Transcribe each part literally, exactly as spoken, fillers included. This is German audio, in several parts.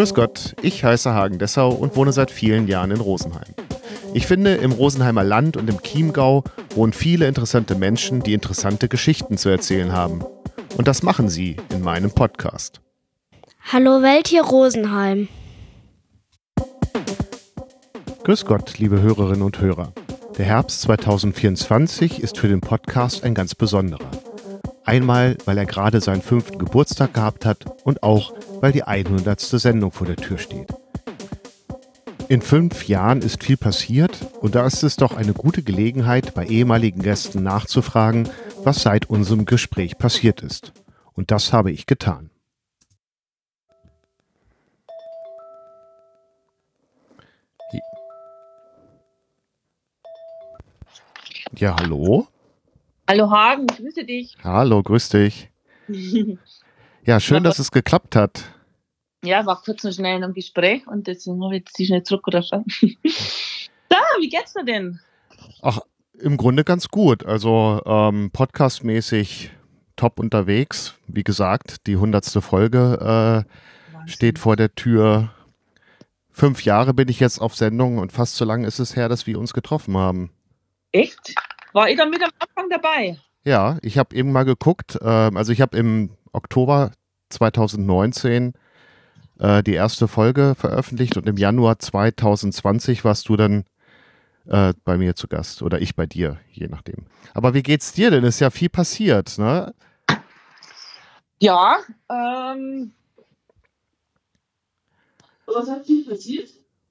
Grüß Gott, ich heiße Hagen Dessau und wohne seit vielen Jahren in Rosenheim. Ich finde, im Rosenheimer Land und im Chiemgau wohnen viele interessante Menschen, die interessante Geschichten zu erzählen haben. Und das machen sie in meinem Podcast. Hallo Welt, hier Rosenheim. Grüß Gott, liebe Hörerinnen und Hörer. Der Herbst zweitausendvierundzwanzig ist für den Podcast ein ganz besonderer. Einmal, weil er gerade seinen fünften Geburtstag gehabt hat und auch, weil die hundertste Sendung vor der Tür steht. In fünf Jahren ist viel passiert und da ist es doch eine gute Gelegenheit, bei ehemaligen Gästen nachzufragen, was seit unserem Gespräch passiert ist. Und das habe ich getan. Ja, hallo? Hallo Hagen, ich grüße dich. Hallo, grüß dich. Ja, schön, dass es geklappt hat. Ja, war kurz noch schnell in einem Gespräch und deswegen habe ich jetzt die schnell zurückgerufen. Da, wie geht's dir denn? Ach, im Grunde ganz gut. Also ähm, podcastmäßig top unterwegs. Wie gesagt, die hundertste Folge äh, steht vor der Tür. Fünf Jahre bin ich jetzt auf Sendung und fast so lange ist es her, dass wir uns getroffen haben. Echt? War ich da mit am Anfang dabei? Ja, ich habe eben mal geguckt. Äh, also ich habe im Oktober zweitausendneunzehn äh, die erste Folge veröffentlicht und im Januar zweitausendzwanzig warst du dann äh, bei mir zu Gast oder ich bei dir, je nachdem. Aber wie geht's dir denn? Ist ja viel passiert, ne? Ja, ähm. Was hat viel passiert?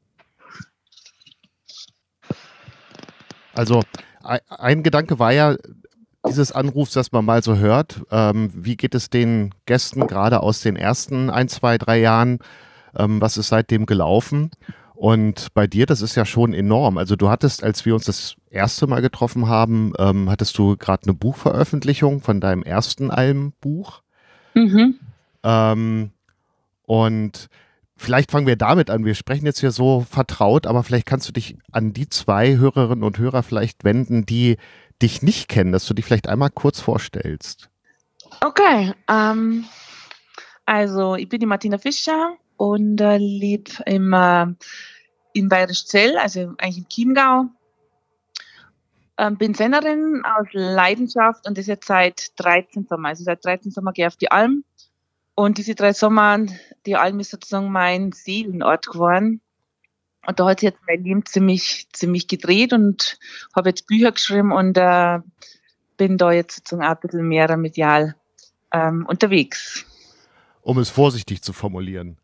Also ein, ein Gedanke war ja dieses Anrufs, dass man mal so hört, ähm, wie geht es den Gästen gerade aus den ersten ein, zwei, drei Jahren, ähm, was ist seitdem gelaufen? Und bei dir, das ist ja schon enorm. Also du hattest, als wir uns das erste Mal getroffen haben, ähm, hattest du gerade eine Buchveröffentlichung von deinem ersten Albenbuch. Mhm. Ähm, und vielleicht fangen wir damit an. Wir sprechen jetzt hier so vertraut, aber vielleicht kannst du dich an die zwei Hörerinnen und Hörer vielleicht wenden, die dich nicht kennen, dass du dich vielleicht einmal kurz vorstellst. Okay, ähm, also ich bin die Martina Fischer und äh, lebe im, äh, in Bayerischzell, also eigentlich im Chiemgau. Ähm, bin Sennerin aus Leidenschaft und das jetzt seit dreizehn Sommer. Also seit dreizehn Sommer gehe ich auf die Alm. Und diese drei Sommer, die Alm ist sozusagen mein Seelenort geworden. Und da hat sich jetzt mein Leben ziemlich, ziemlich gedreht und habe jetzt Bücher geschrieben und äh, bin da jetzt sozusagen auch ein bisschen mehr medial ähm, unterwegs. Um es vorsichtig zu formulieren.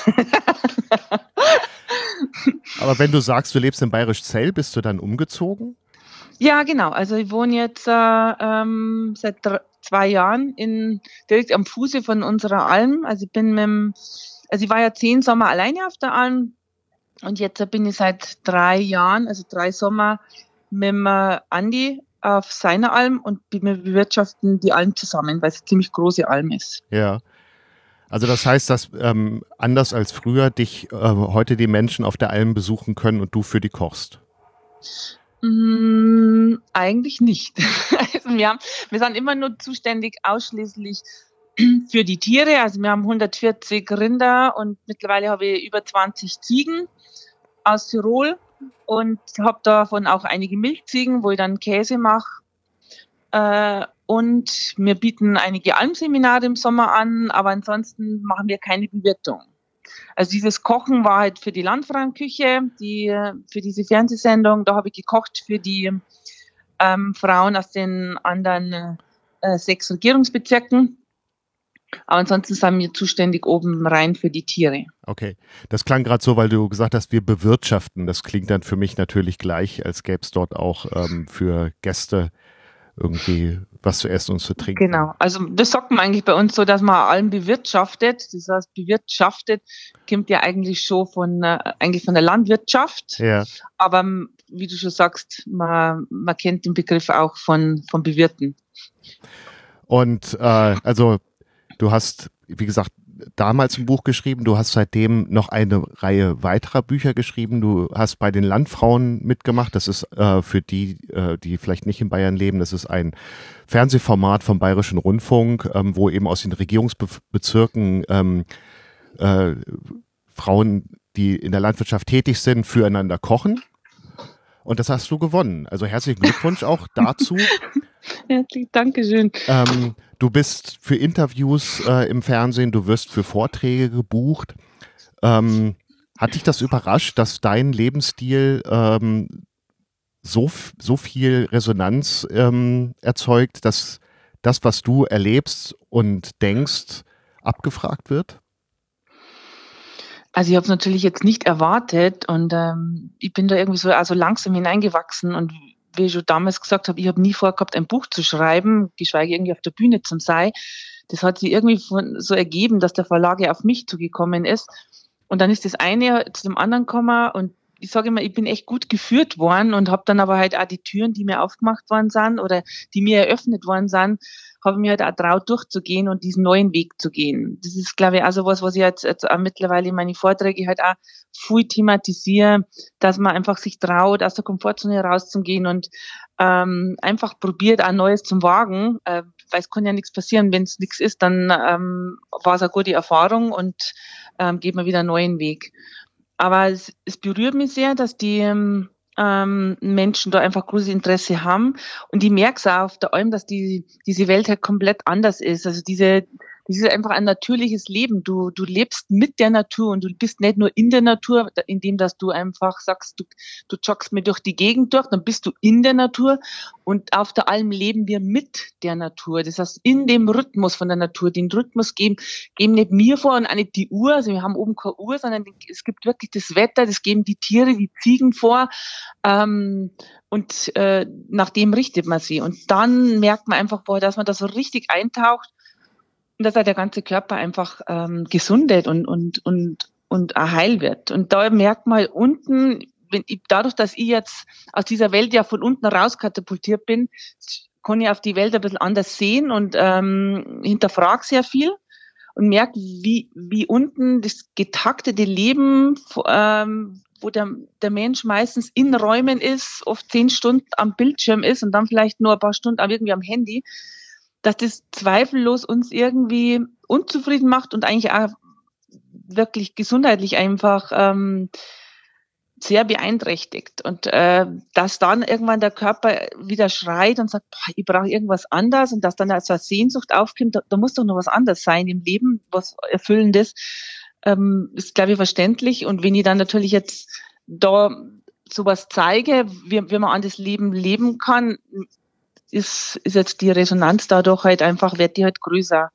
Aber wenn du sagst, du lebst in Bayerischzell, bist du dann umgezogen? Ja, genau. Also ich wohne jetzt äh, ähm, seit drei, zwei Jahren in, direkt am Fuße von unserer Alm. Also ich bin mit dem, also ich war ja zehn Sommer alleine auf der Alm und jetzt bin ich seit drei Jahren, also drei Sommer mit dem äh, Andi auf seiner Alm und wir bewirtschaften die Alm zusammen, weil es eine ziemlich große Alm ist. Ja. Also das heißt, dass ähm, anders als früher dich äh, heute die Menschen auf der Alm besuchen können und du für die kochst? Mm, eigentlich nicht. Also wir, haben, wir sind immer nur zuständig ausschließlich für die Tiere. Also wir haben hundertvierzig Rinder und mittlerweile habe ich über zwanzig Ziegen aus Tirol und habe davon auch einige Milchziegen, wo ich dann Käse mache. Äh, und wir bieten einige Almseminare im Sommer an, aber ansonsten machen wir keine Bewirtung. Also dieses Kochen war halt für die Landfrauenküche, die, für diese Fernsehsendung. Da habe ich gekocht für die ähm, Frauen aus den anderen äh, sechs Regierungsbezirken. Aber ansonsten sind wir zuständig oben rein für die Tiere. Okay, das klang gerade so, weil du gesagt hast, wir bewirtschaften. Das klingt dann für mich natürlich gleich, als gäbe es dort auch ähm, für Gäste irgendwie was zu essen und zu trinken. Genau, also das sagt man eigentlich bei uns so, dass man Alm bewirtschaftet. Das heißt, bewirtschaftet kommt ja eigentlich schon von, äh, eigentlich von der Landwirtschaft. Ja. Aber wie du schon sagst, man, man kennt den Begriff auch von, von Bewirten. Und äh, also du hast, wie gesagt, damals ein Buch geschrieben, du hast seitdem noch eine Reihe weiterer Bücher geschrieben, du hast bei den Landfrauen mitgemacht, das ist äh, für die, äh, die vielleicht nicht in Bayern leben, das ist ein Fernsehformat vom Bayerischen Rundfunk, ähm, wo eben aus den Regierungsbezirken ähm, äh, Frauen, die in der Landwirtschaft tätig sind, füreinander kochen. Und das hast du gewonnen. Also herzlichen Glückwunsch auch dazu. Herzlich Dankeschön. Ähm, du bist für Interviews äh, im Fernsehen, du wirst für Vorträge gebucht. Ähm, hat dich das überrascht, dass dein Lebensstil ähm, so, so viel Resonanz ähm, erzeugt, dass das, was du erlebst und denkst, abgefragt wird? Also ich habe es natürlich jetzt nicht erwartet und ähm, ich bin da irgendwie so also langsam hineingewachsen und wie ich schon damals gesagt habe, ich habe nie vorgehabt, ein Buch zu schreiben, geschweige irgendwie auf der Bühne zu sein. Das hat sich irgendwie von, so ergeben, dass der Verlag ja auf mich zugekommen ist. Und dann ist das eine zu dem anderen gekommen und ich sage immer, ich bin echt gut geführt worden und habe dann aber halt auch die Türen, die mir aufgemacht worden sind oder die mir eröffnet worden sind, habe ich mir halt auch traut, durchzugehen und diesen neuen Weg zu gehen. Das ist, glaube ich, also was, was ich jetzt, jetzt auch mittlerweile in meine Vorträge halt auch viel thematisiere, dass man einfach sich traut, aus der Komfortzone rauszugehen und ähm, einfach probiert, auch Neues zu wagen, äh, weil es kann ja nichts passieren. Wenn es nichts ist, dann ähm, war es eine gute Erfahrung und ähm, geht man wieder einen neuen Weg. Aber es, es berührt mich sehr, dass die ähm, Menschen da einfach großes Interesse haben. Und ich merke es auch auf der Alm, dass die, diese Welt halt komplett anders ist. Also diese, das ist einfach ein natürliches Leben. Du, du lebst mit der Natur und du bist nicht nur in der Natur, indem dass du einfach sagst, du, du joggst mir durch die Gegend durch, dann bist du in der Natur. Und auf der Alm leben wir mit der Natur. Das heißt, in dem Rhythmus von der Natur, den Rhythmus geben, geben nicht mir vor und auch nicht die Uhr. Also wir haben oben keine Uhr, sondern es gibt wirklich das Wetter, das geben die Tiere, die Ziegen vor. Ähm, und äh, nach dem richtet man sie. Und dann merkt man einfach, boah, dass man da so richtig eintaucht und dass halt der ganze Körper einfach ähm, gesundet und, und, und, und auch heil wird. Und da merkt man unten, wenn ich, dadurch, dass ich jetzt aus dieser Welt ja von unten raus katapultiert bin, kann ich auf die Welt ein bisschen anders sehen und ähm, hinterfrage sehr viel und merke, wie, wie unten das getaktete Leben, ähm, wo der, der Mensch meistens in Räumen ist, oft zehn Stunden am Bildschirm ist und dann vielleicht nur ein paar Stunden auch irgendwie am Handy, dass das zweifellos uns irgendwie unzufrieden macht und eigentlich auch wirklich gesundheitlich einfach ähm, sehr beeinträchtigt. Und äh, dass dann irgendwann der Körper wieder schreit und sagt, boah, ich brauche irgendwas anderes und dass dann also eine Sehnsucht aufkommt, da, da muss doch noch was anderes sein im Leben, was Erfüllendes, ähm, ist, glaube ich, verständlich. Und wenn ich dann natürlich jetzt da sowas zeige, wie, wie man an das Leben leben kann, ist, ist jetzt die Resonanz dadurch halt einfach, wird die halt größer.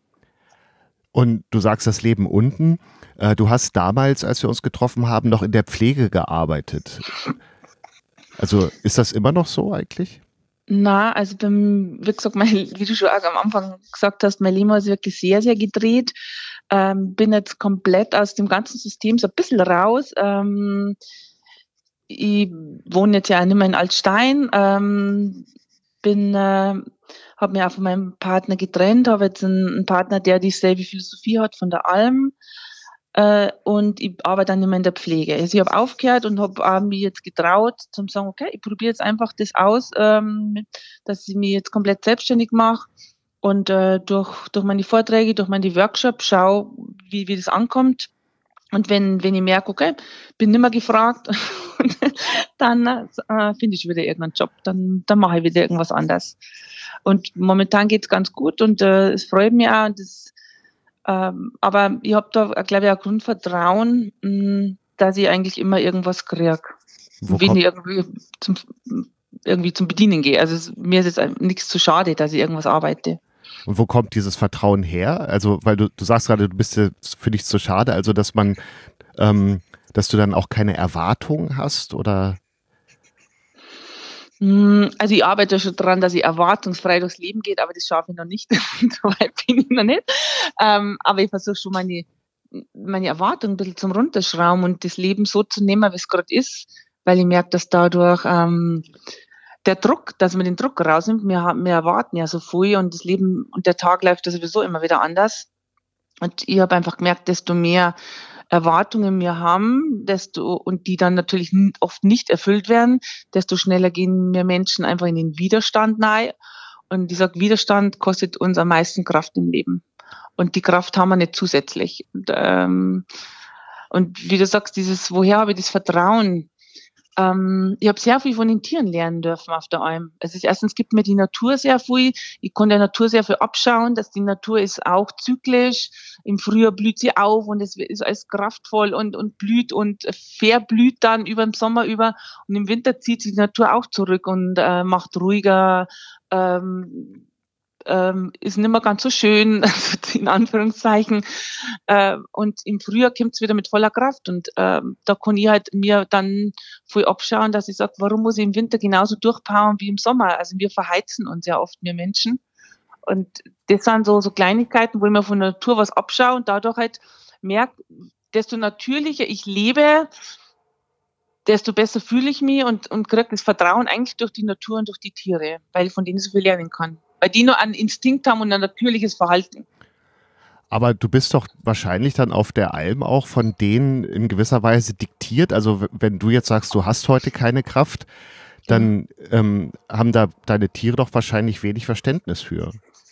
Und du sagst das Leben unten. Äh, du hast damals, als wir uns getroffen haben, noch in der Pflege gearbeitet. Also ist das immer noch so eigentlich? Na, also beim, wie gesagt, mein, wie du schon auch am Anfang gesagt hast, mein Leben ist wirklich sehr, sehr gedreht. Ähm, bin jetzt komplett aus dem ganzen System so ein bisschen raus. Ähm, ich wohne jetzt ja nicht mehr in Altstein. Ähm, bin, äh, habe mich auch von meinem Partner getrennt, habe jetzt einen, einen Partner, der dieselbe Philosophie hat von der Alm. Äh, und ich arbeite dann immer in der Pflege. Also ich habe aufgehört und habe äh, mich jetzt getraut, zu sagen, okay, ich probiere jetzt einfach das aus, ähm, dass ich mich jetzt komplett selbstständig mache und äh, durch, durch meine Vorträge, durch meine Workshops schaue, wie, wie das ankommt. Und wenn, wenn ich merke, okay, bin nicht mehr gefragt, dann äh, finde ich wieder irgendeinen Job, dann, dann mache ich wieder irgendwas anderes. Und momentan geht's ganz gut und äh, es freut mich auch. Und das, ähm, aber ich habe da, glaube ich, ein Grundvertrauen, mh, dass ich eigentlich immer irgendwas kriege, wenn ich irgendwie zum, irgendwie zum Bedienen gehe. Also es, mir ist jetzt nichts zu schade, dass ich irgendwas arbeite. Und wo kommt dieses Vertrauen her? Also, weil du, du sagst gerade, du bist ja für nichts zu schade, also dass man, ähm, dass du dann auch keine Erwartungen hast oder? Also ich arbeite schon dran, dass ich erwartungsfrei durchs Leben gehe, aber das schaffe ich noch nicht. So weit bin ich noch nicht. Ähm, aber ich versuche schon meine, meine Erwartungen ein bisschen zum Runterschrauben und das Leben so zu nehmen, wie es gerade ist, weil ich merke, dass dadurch ähm, der Druck, dass man den Druck rausnimmt, wir, wir erwarten ja so viel und das Leben und der Tag läuft ja sowieso immer wieder anders. Und ich habe einfach gemerkt, desto mehr Erwartungen wir haben, desto und die dann natürlich oft nicht erfüllt werden, desto schneller gehen wir Menschen einfach in den Widerstand nahe. Und dieser Widerstand kostet uns am meisten Kraft im Leben. Und die Kraft haben wir nicht zusätzlich. Und, ähm, Und wie du sagst, dieses, woher habe ich das Vertrauen? Ähm, ich habe sehr viel von den Tieren lernen dürfen auf der Alm. Also erstens gibt mir die Natur sehr viel. Ich konnte der Natur sehr viel abschauen, dass die Natur ist auch zyklisch. Im Frühjahr blüht sie auf und es ist alles kraftvoll und, und blüht und verblüht dann über den Sommer über. Und im Winter zieht sich die Natur auch zurück und äh, macht ruhiger, ähm, ähm, ist nicht mehr ganz so schön, in Anführungszeichen. Äh, und im Frühjahr kommt es wieder mit voller Kraft. Und äh, da kann ich halt mir dann voll abschauen, dass ich sage, warum muss ich im Winter genauso durchpowern wie im Sommer? Also wir verheizen uns ja oft, wir Menschen. Und das sind so, so Kleinigkeiten, wo ich mir von der Natur was abschaue und dadurch halt merke, desto natürlicher ich lebe, desto besser fühle ich mich und, und kriege das Vertrauen eigentlich durch die Natur und durch die Tiere, weil ich von denen so viel lernen kann. Weil die nur einen Instinkt haben und ein natürliches Verhalten. Aber du bist doch wahrscheinlich dann auf der Alm auch von denen in gewisser Weise diktiert. Also w- wenn du jetzt sagst, du hast heute keine Kraft, dann ähm, haben da deine Tiere doch wahrscheinlich wenig Verständnis für.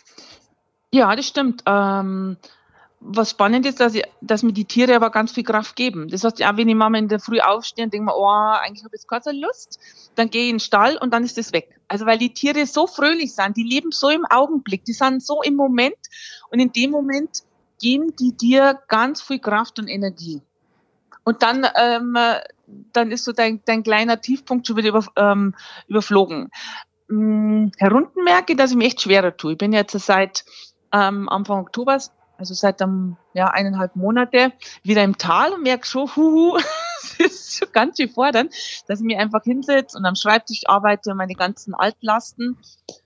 Ja, das stimmt. Ähm, was spannend ist, dass, ich, dass mir die Tiere aber ganz viel Kraft geben. Das heißt, auch wenn ich mal in der Früh aufstehe und denke mir, oh, eigentlich habe ich jetzt keine Lust, dann gehe ich in den Stall und dann ist das weg. Also weil die Tiere so fröhlich sind, die leben so im Augenblick, die sind so im Moment und in dem Moment geben die dir ganz viel Kraft und Energie. Und dann, ähm, dann ist so dein, dein kleiner Tiefpunkt schon wieder über, ähm, überflogen. Hm, herunten merke ich, dass ich mich echt schwerer tue. Ich bin jetzt seit ähm, Anfang Oktober, also seit um, ja, eineinhalb Monate, wieder im Tal und merke schon, huhu, es ist schon ganz schön fordernd, dass ich mich einfach hinsetze und am Schreibtisch arbeite und meine ganzen Altlasten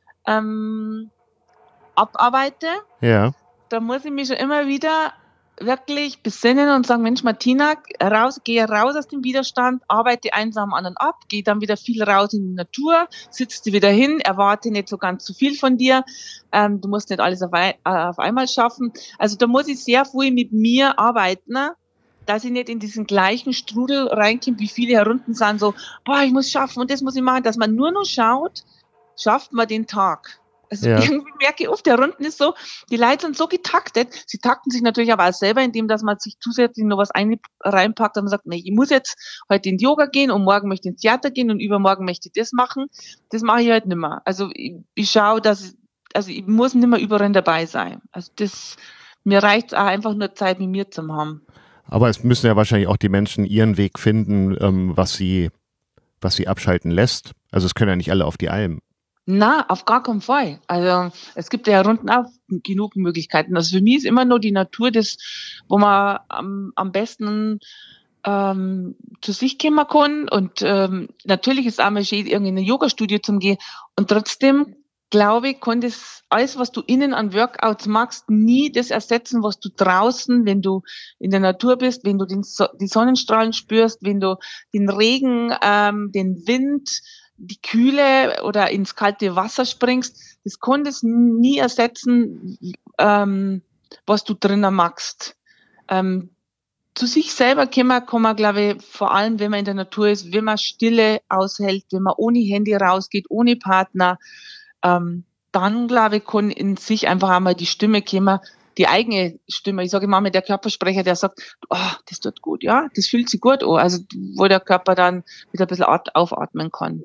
ähm, abarbeite. Ja. Da muss ich mich schon immer wieder wirklich besinnen und sagen, Mensch, Martina, raus, geh raus aus dem Widerstand, arbeite einsam anderen ab, geh dann wieder viel raus in die Natur, sitzt dir wieder hin, erwarte nicht so ganz zu viel von dir, ähm, du musst nicht alles auf, ein, äh, auf einmal schaffen. Also da muss ich sehr viel mit mir arbeiten, dass ich nicht in diesen gleichen Strudel reinkomme, wie viele herunten sind, so, boah, ich muss schaffen und das muss ich machen, dass man nur noch schaut, schafft man den Tag. Also Ja. irgendwie merke ich oft, der Runden ist so, die Leute sind so getaktet, sie takten sich natürlich aber auch selber, indem dass man sich zusätzlich noch was ein, reinpackt und man sagt, nee, ich muss jetzt heute in die Yoga gehen und morgen möchte ich ins Theater gehen und übermorgen möchte ich das machen. Das mache ich halt nicht mehr. Also ich, ich schaue, dass, also ich muss nicht mehr überall dabei sein. Also das, mir reicht es auch einfach nur Zeit mit mir zu haben. Aber es müssen ja wahrscheinlich auch die Menschen ihren Weg finden, ähm, was sie, was sie abschalten lässt. Also es können ja nicht alle auf die Alm. Na, auf gar keinen Fall. Also es gibt ja unten auch genug Möglichkeiten. Also für mich ist immer nur die Natur das, wo man am, am besten ähm, zu sich kommen kann. Und ähm, natürlich ist auch mal schön, irgendwie in ein Yoga-Studio zu gehen. Und trotzdem, glaube ich, kann das alles, was du innen an Workouts machst, nie das ersetzen, was du draußen, wenn du in der Natur bist, wenn du den so- die Sonnenstrahlen spürst, wenn du den Regen, ähm, den Wind, die Kühle oder ins kalte Wasser springst, das kann das nie ersetzen, ähm, was du drinnen magst. Ähm, zu sich selber kommen kann man, glaube ich, vor allem, wenn man in der Natur ist, wenn man Stille aushält, wenn man ohne Handy rausgeht, ohne Partner, ähm, dann, glaube ich, kann in sich einfach einmal die Stimme kommen, die eigene Stimme. Ich sage immer mit der Körpersprecher, der sagt, oh, das tut gut, ja, das fühlt sich gut an. Also, wo der Körper dann wieder ein bisschen aufatmen kann.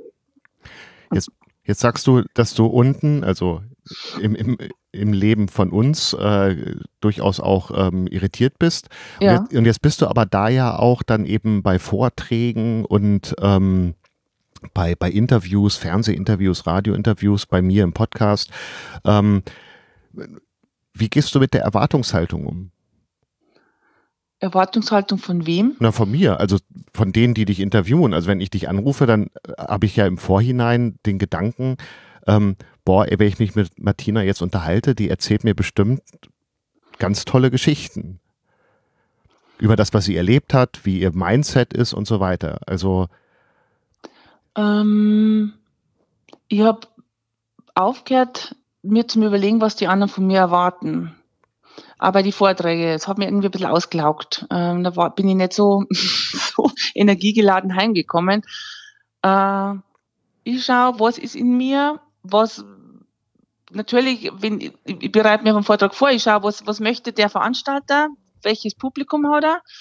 Jetzt, jetzt sagst du, dass du unten, also im, im, im Leben von uns, äh, durchaus auch ähm, irritiert bist. Und, Ja. jetzt, und jetzt bist du aber da ja auch dann eben bei Vorträgen und ähm, bei, bei Interviews, Fernsehinterviews, Radiointerviews, bei mir im Podcast. Ähm, wie gehst du mit der Erwartungshaltung um? Erwartungshaltung von wem? Na, von mir, also von denen, die dich interviewen. Also wenn ich dich anrufe, dann äh, habe ich ja im Vorhinein den Gedanken, ähm, boah, ey, wenn ich mich mit Martina jetzt unterhalte, die erzählt mir bestimmt ganz tolle Geschichten über das, was sie erlebt hat, wie ihr Mindset ist und so weiter. Also Ähm, ich habe aufgehört, mir zu überlegen, was die anderen von mir erwarten. Aber die Vorträge, das hat mir irgendwie ein bisschen ausgelaugt. Ähm, da war, bin ich nicht so, so energiegeladen heimgekommen. Äh, ich schaue, was ist in mir, was natürlich, wenn ich, ich bereite mir einen Vortrag vor, ich schaue, was, was möchte der Veranstalter, welches Publikum hat er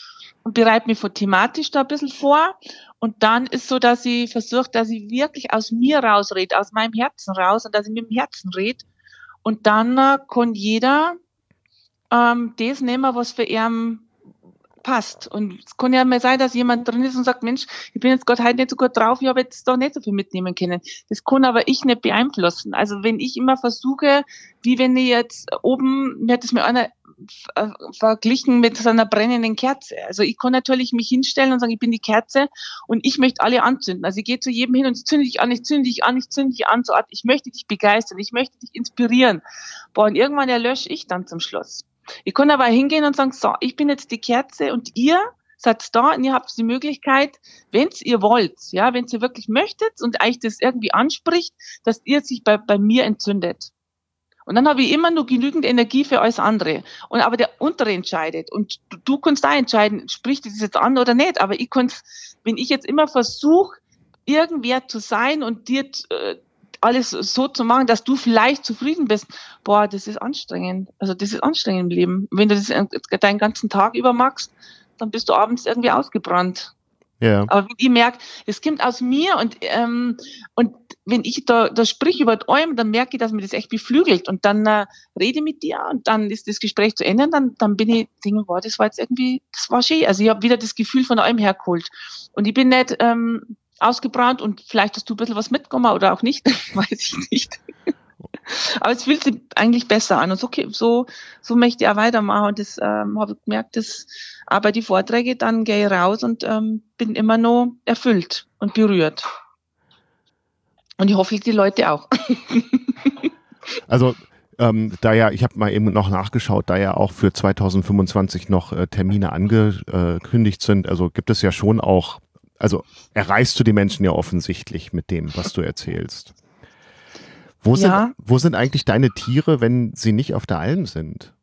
und bereite mich thematisch da ein bisschen vor. Und dann ist so, dass ich versuche, dass ich wirklich aus mir rausrede, aus meinem Herzen raus und dass ich mit dem Herzen rede. Und dann äh, kann jeder ähm, das nehmen, was für ihn passt. Und es kann ja mal sein, dass jemand drin ist und sagt, Mensch, ich bin jetzt gerade heute nicht so gut drauf, ich habe jetzt doch nicht so viel mitnehmen können. Das kann aber ich nicht beeinflussen. Also wenn ich immer versuche, wie wenn ich jetzt oben, mir hat es mir einer äh, verglichen mit so einer brennenden Kerze. Also ich kann natürlich mich hinstellen und sagen, ich bin die Kerze und ich möchte alle anzünden. Also ich gehe zu jedem hin und zünde dich an, ich zünde dich an, ich zünde dich an, so Art, ich möchte dich begeistern, ich möchte dich inspirieren. Boah, und irgendwann erlösche ich dann zum Schluss. Ich kann aber hingehen und sagen, so, ich bin jetzt die Kerze und ihr seid da und ihr habt die Möglichkeit, wenn ihr wollt, ja, wenn ihr wirklich möchtet und euch das irgendwie anspricht, dass ihr sich bei, bei mir entzündet. Und dann habe ich immer nur genügend Energie für alles andere. Und aber der Untere entscheidet. Und du, du kannst da entscheiden, spricht das jetzt an oder nicht. Aber ich kann, wenn ich jetzt immer versuche, irgendwer zu sein und dir äh, alles so zu machen, dass du vielleicht zufrieden bist, boah, das ist anstrengend. Also das ist anstrengend im Leben. Wenn du das deinen ganzen Tag über machst, dann bist du abends irgendwie ausgebrannt. Ja. Aber wenn ich merke, es kommt aus mir und ähm, und wenn ich da, da sprich über allem, dann merke ich, dass mir das echt beflügelt und dann äh, rede mit dir und dann ist das Gespräch zu Ende und dann, dann bin ich, denke, wow, das war jetzt irgendwie, das war schön. Also ich habe wieder das Gefühl von allem hergeholt. Und ich bin nicht ähm, ausgebrannt und vielleicht hast du ein bisschen was mitgenommen oder auch nicht, weiß ich nicht. Aber es fühlt sich eigentlich besser an und so, okay, so, so möchte ich auch weitermachen und das ähm, habe ich gemerkt, dass aber die Vorträge, dann gehe ich raus und ähm, bin immer noch erfüllt und berührt. Und ich hoffe, die Leute auch. Also ähm, da ja, ich habe mal eben noch nachgeschaut, da ja auch für zweitausendfünfundzwanzig noch äh, Termine angekündigt sind, also gibt es ja schon auch, also erreichst du die Menschen ja offensichtlich mit dem, was du erzählst. Wo sind, Ja. wo sind eigentlich deine Tiere, wenn sie nicht auf der Alm sind?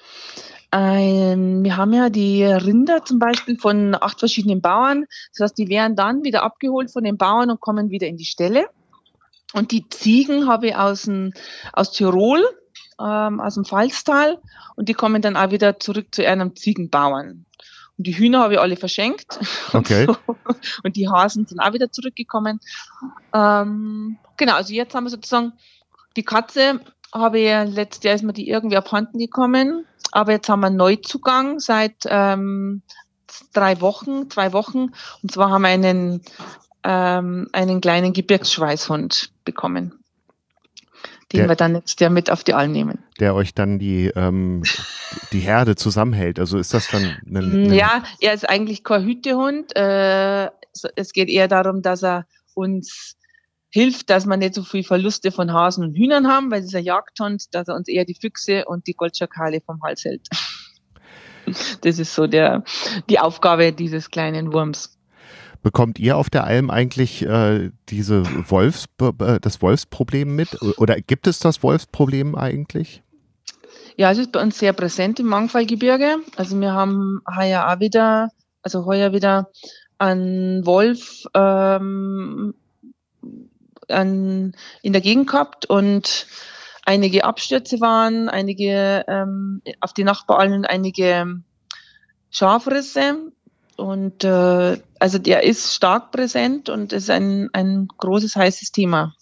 Ähm, wir haben ja die Rinder zum Beispiel von acht verschiedenen Bauern. Das heißt, die werden dann wieder abgeholt von den Bauern und kommen wieder in die Ställe. Und die Ziegen habe ich aus, dem, aus Tirol, ähm, aus dem Pfalztal. Und die kommen dann auch wieder zurück zu einem Ziegenbauern. Und die Hühner habe ich alle verschenkt. Okay. Und, so. Und die Hasen sind auch wieder zurückgekommen. Ähm, genau, also jetzt haben wir sozusagen die Katze, habe ich letztes Jahr ist mir die irgendwie abhanden gekommen. Aber jetzt haben wir einen Neuzugang seit ähm, drei Wochen, zwei Wochen. Und zwar haben wir einen, ähm, einen kleinen Gebirgsschweißhund bekommen, den Der- wir dann jetzt ja mit auf die Alm nehmen. Der euch dann die, ähm, die Herde zusammenhält. Also ist das dann ein, ein Ja, er ist eigentlich kein Hütehund. Äh, so- es geht eher darum, dass er uns hilft, dass wir nicht so viel Verluste von Hasen und Hühnern haben, weil es ist ein Jagdhund, dass er uns eher die Füchse und die Goldschakale vom Hals hält. Das ist so der, die Aufgabe dieses kleinen Wurms. Bekommt ihr auf der Alm eigentlich äh, diese Wolfs, äh, das Wolfsproblem mit? Oder gibt es das Wolfsproblem eigentlich? Ja, es ist bei uns sehr präsent im Mangfallgebirge. Also wir haben heuer auch wieder, also heuer wieder einen Wolf ähm, an, in der Gegend gehabt und einige Abstürze waren, einige ähm, auf die Nachbaralmen, einige Schafrisse. Und äh, also der ist stark präsent und ist ein, ein großes, heißes Thema.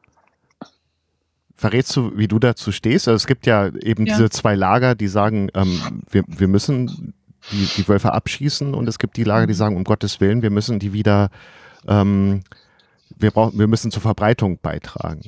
Verrätst du, wie du dazu stehst? Also es gibt ja eben Ja. diese zwei Lager, die sagen, ähm, wir, wir müssen die, die Wölfe abschießen, und es gibt die Lager, die sagen, um Gottes Willen, wir müssen die wieder, ähm, wir brauchen, wir müssen zur Verbreitung beitragen.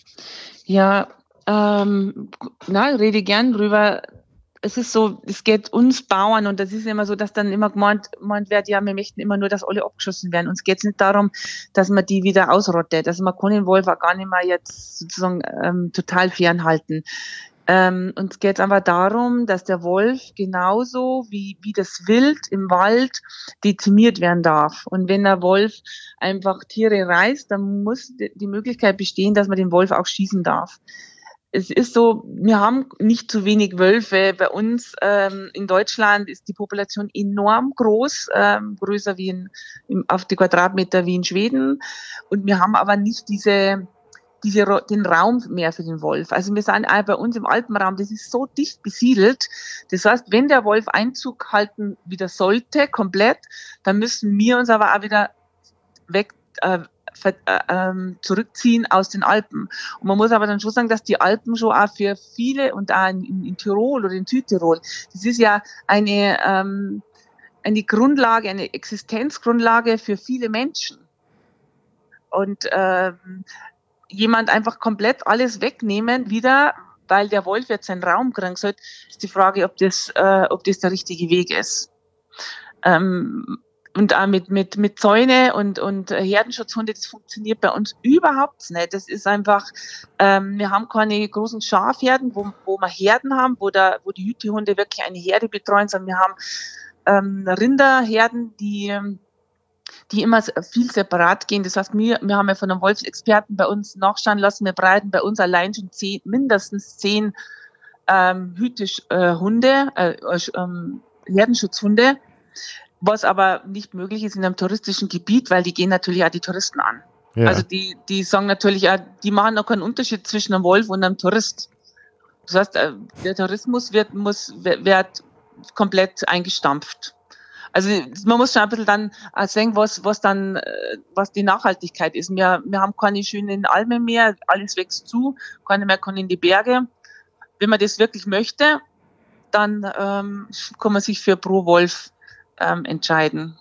Ja, ähm, na, rede gern drüber. Es ist so, es geht uns Bauern und das ist immer so, dass dann immer gemeint, gemeint wird, ja, wir möchten immer nur, dass alle abgeschossen werden. Uns geht es nicht darum, dass man die wieder ausrottet. Also man kann den Wolf auch gar nicht mehr jetzt sozusagen ähm, total fernhalten. Ähm, uns geht es einfach darum, dass der Wolf genauso wie, wie das Wild im Wald dezimiert werden darf. Und wenn der Wolf einfach Tiere reißt, dann muss die, die Möglichkeit bestehen, dass man den Wolf auch schießen darf. Es ist so, wir haben nicht zu wenig Wölfe. Bei uns ähm, in Deutschland ist die Population enorm groß, ähm, größer wie in, im, auf die Quadratmeter wie in Schweden. Und wir haben aber nicht diese diese, den Raum mehr für den Wolf. Also wir sind auch bei uns im Alpenraum, das ist so dicht besiedelt. Das heißt, wenn der Wolf Einzug halten wieder sollte, komplett, dann müssen wir uns aber auch wieder weg äh, ver, äh, ähm, zurückziehen aus den Alpen. Und man muss aber dann schon sagen, dass die Alpen schon auch für viele und auch in, in Tirol oder in Südtirol, das ist ja eine, ähm, eine Grundlage, eine Existenzgrundlage für viele Menschen. Und ähm, jemand einfach komplett alles wegnehmen wieder, weil der Wolf jetzt seinen Raum kriegen soll, ist die Frage, ob das, äh, ob das der richtige Weg ist. Ähm, und auch mit, mit, mit Zäune und, und Herdenschutzhunde, das funktioniert bei uns überhaupt nicht. Das ist einfach, ähm, wir haben keine großen Schafherden, wo, wo wir Herden haben, wo, da, wo die Hütehunde wirklich eine Herde betreuen, sondern wir haben ähm, Rinderherden, die die immer viel separat gehen. Das heißt, wir, wir haben ja von einem Wolfsexperten bei uns nachschauen lassen, wir breiten bei uns allein schon zehn, mindestens zehn ähm, Hütehunde, äh, ähm, Herdenschutzhunde, was aber nicht möglich ist in einem touristischen Gebiet, weil die gehen natürlich auch die Touristen an. Ja. Also die, die sagen natürlich auch, die machen noch keinen Unterschied zwischen einem Wolf und einem Tourist. Das heißt, der Tourismus wird, muss, wird komplett eingestampft. Also man muss schon ein bisschen dann sehen, was, was dann, was die Nachhaltigkeit ist. Wir, wir haben keine schönen Almen mehr, alles wächst zu, keiner mehr kann in die Berge. Wenn man das wirklich möchte, dann ähm, kann man sich für Pro Wolf ähm, entscheiden.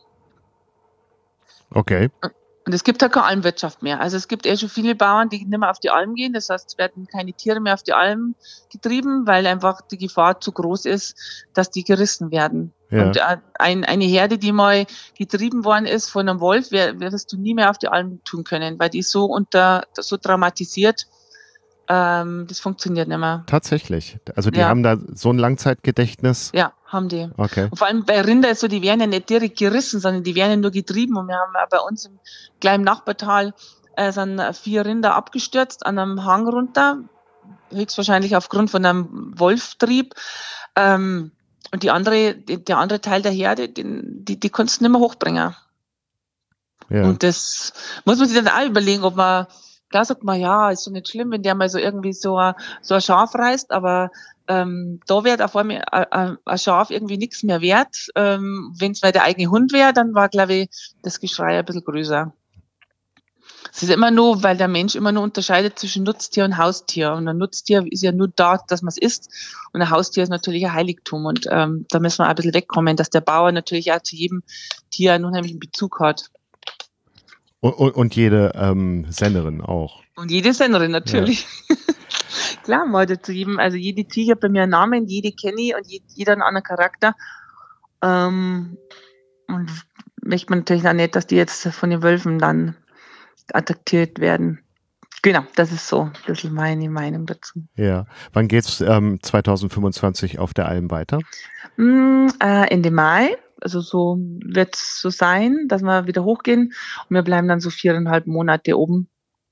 Okay. Und es gibt halt keine Almwirtschaft mehr. Also es gibt eh schon viele Bauern, die nicht mehr auf die Alm gehen. Das heißt, es werden keine Tiere mehr auf die Alm getrieben, weil einfach die Gefahr zu groß ist, dass die gerissen werden. Ja. Und ein, eine Herde, die mal getrieben worden ist von einem Wolf, wirst du nie mehr auf die Alm tun können, weil die ist so unter, so traumatisiert, ähm, das funktioniert nicht mehr. Tatsächlich. Also die ja. haben da so ein Langzeitgedächtnis. Ja, haben die. Okay. Und vor allem bei Rinder ist so, die werden ja nicht direkt gerissen, sondern die werden ja nur getrieben. Und wir haben ja bei uns im kleinen Nachbartal äh, sind vier Rinder abgestürzt an einem Hang runter, höchstwahrscheinlich aufgrund von einem Wolftrieb. Ähm, und die andere, die, der andere Teil der Herde, den, die, die konntest du nicht mehr hochbringen. Ja. Und das muss man sich dann auch überlegen, ob man, klar sagt man, ja, ist so nicht schlimm, wenn der mal so irgendwie so ein, so ein Schaf reißt, aber ähm, da wird auf einmal ein, ein Schaf irgendwie nichts mehr wert. Ähm, wenn es mal der eigene Hund wäre, dann war, glaube ich, das Geschrei ein bisschen größer. Es ist immer nur, weil der Mensch immer nur unterscheidet zwischen Nutztier und Haustier. Und ein Nutztier ist ja nur da, dass man es isst. Und ein Haustier ist natürlich ein Heiligtum. Und ähm, da müssen wir auch ein bisschen wegkommen, dass der Bauer natürlich auch zu jedem Tier einen unheimlichen Bezug hat. Und, und, und jede ähm, Sennerin auch. Und jede Sennerin natürlich. Ja. Klar, mal zu jedem, also jede Tiger hat bei mir einen Namen, jede kenne ich und jeder einen anderen Charakter. Ähm, und möchte man natürlich auch nicht, dass die jetzt von den Wölfen dann attackiert werden. Genau, das ist so ein bisschen meine Meinung dazu. Ja. Wann geht's ähm, zwanzig fünfundzwanzig auf der Alm weiter? Mm, äh, Ende Mai. Also so wird es so sein, dass wir wieder hochgehen und wir bleiben dann so viereinhalb Monate oben.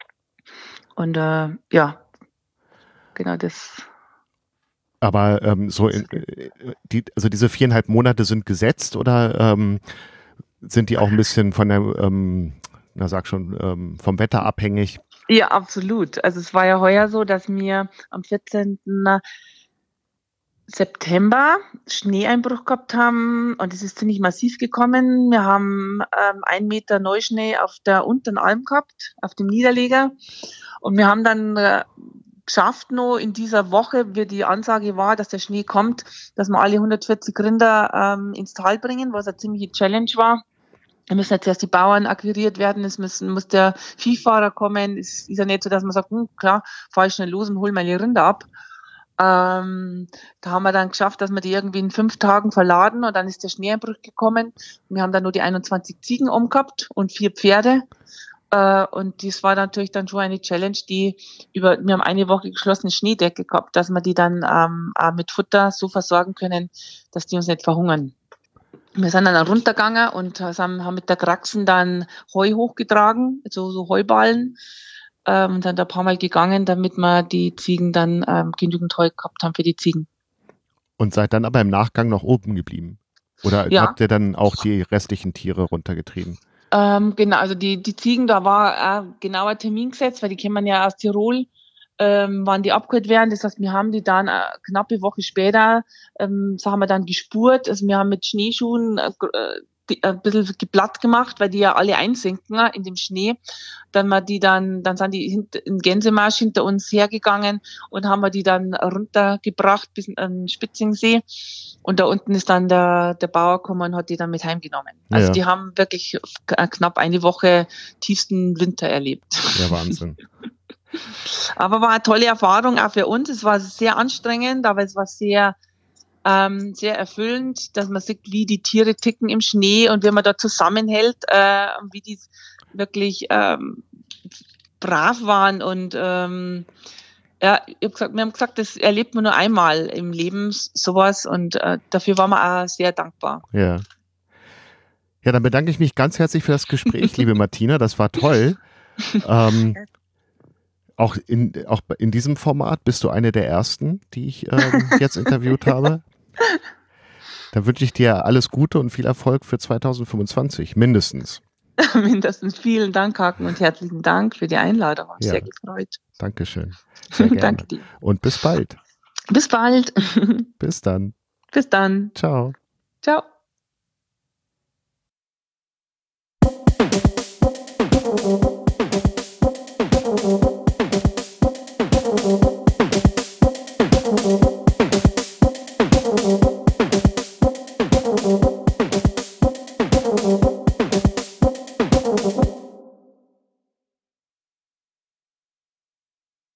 Und äh, ja, genau das. Aber ähm, so in, die, also diese viereinhalb Monate sind gesetzt oder ähm, sind die auch ein bisschen von der ähm, na sag schon, ähm, vom Wetter abhängig? Ja, absolut. Also es war ja heuer so, dass wir am vierzehnten September Schneeeinbruch gehabt haben und es ist ziemlich massiv gekommen. Wir haben ähm, einen Meter Neuschnee auf der unteren Alm gehabt, auf dem Niederleger und wir haben dann äh, geschafft noch in dieser Woche, wie die Ansage war, dass der Schnee kommt, dass wir alle hundertvierzig Rinder ähm, ins Tal bringen, was eine ziemliche Challenge war. Da müssen jetzt erst die Bauern akquiriert werden, es müssen, muss der Viehfahrer kommen. Es ist ja nicht so, dass man sagt, hm, klar, fahr ich schnell los und hol meine Rinder ab. Ähm, da haben wir dann geschafft, dass wir die irgendwie in fünf Tagen verladen und dann ist der Schneeeinbruch gekommen. Wir haben dann nur die einundzwanzig Ziegen umgehabt und vier Pferde. Äh, und das war natürlich dann schon eine Challenge, die über, wir haben eine Woche geschlossene Schneedecke gehabt, dass wir die dann ähm, auch mit Futter so versorgen können, dass die uns nicht verhungern. Wir sind dann runtergegangen und haben mit der Kraxen dann Heu hochgetragen, so, so Heuballen, ähm, und dann ein paar Mal gegangen, damit wir die Ziegen dann ähm, genügend Heu gehabt haben für die Ziegen. Und seid dann aber im Nachgang noch oben geblieben? Oder ja. habt ihr dann auch die restlichen Tiere runtergetrieben? Ähm, genau, also die, die Ziegen, da war ein genauer Termin gesetzt, weil die kommen ja aus Tirol, ähm, wann die abgeholt werden. Das heißt, wir haben die dann eine knappe Woche später, ähm, so haben wir dann gespurt. Also wir haben mit Schneeschuhen äh, die, ein bisschen geblatt gemacht, weil die ja alle einsinken in dem Schnee. Dann wir die dann, dann sind die hint, in Gänsemarsch hinter uns hergegangen und haben wir die dann runtergebracht bis an den Spitzingsee. Und da unten ist dann der, der Bauer gekommen und hat die dann mit heimgenommen. Also Ja. die haben wirklich knapp eine Woche tiefsten Winter erlebt. Ja, Wahnsinn. Aber war eine tolle Erfahrung auch für uns. Es war sehr anstrengend, aber es war sehr, ähm, sehr erfüllend, dass man sieht, wie die Tiere ticken im Schnee und wie man da zusammenhält, äh, wie die wirklich ähm, brav waren. Und ähm, ja, ich hab gesagt, wir haben gesagt, das erlebt man nur einmal im Leben, sowas. Und äh, dafür waren wir auch sehr dankbar. Ja. Ja, dann bedanke ich mich ganz herzlich für das Gespräch, liebe Martina. Das war toll. Ähm, auch, in, auch in diesem Format bist du eine der ersten, die ich ähm, jetzt interviewt habe. Da wünsche ich dir alles Gute und viel Erfolg für zweitausendfünfundzwanzig, mindestens. Mindestens. Vielen Dank, Haken, und herzlichen Dank für die Einladung. Habe mich Ja. sehr gefreut. Dankeschön. Sehr gerne. Danke dir. Und bis bald. Bis bald. Bis dann. Bis dann. Ciao. Ciao.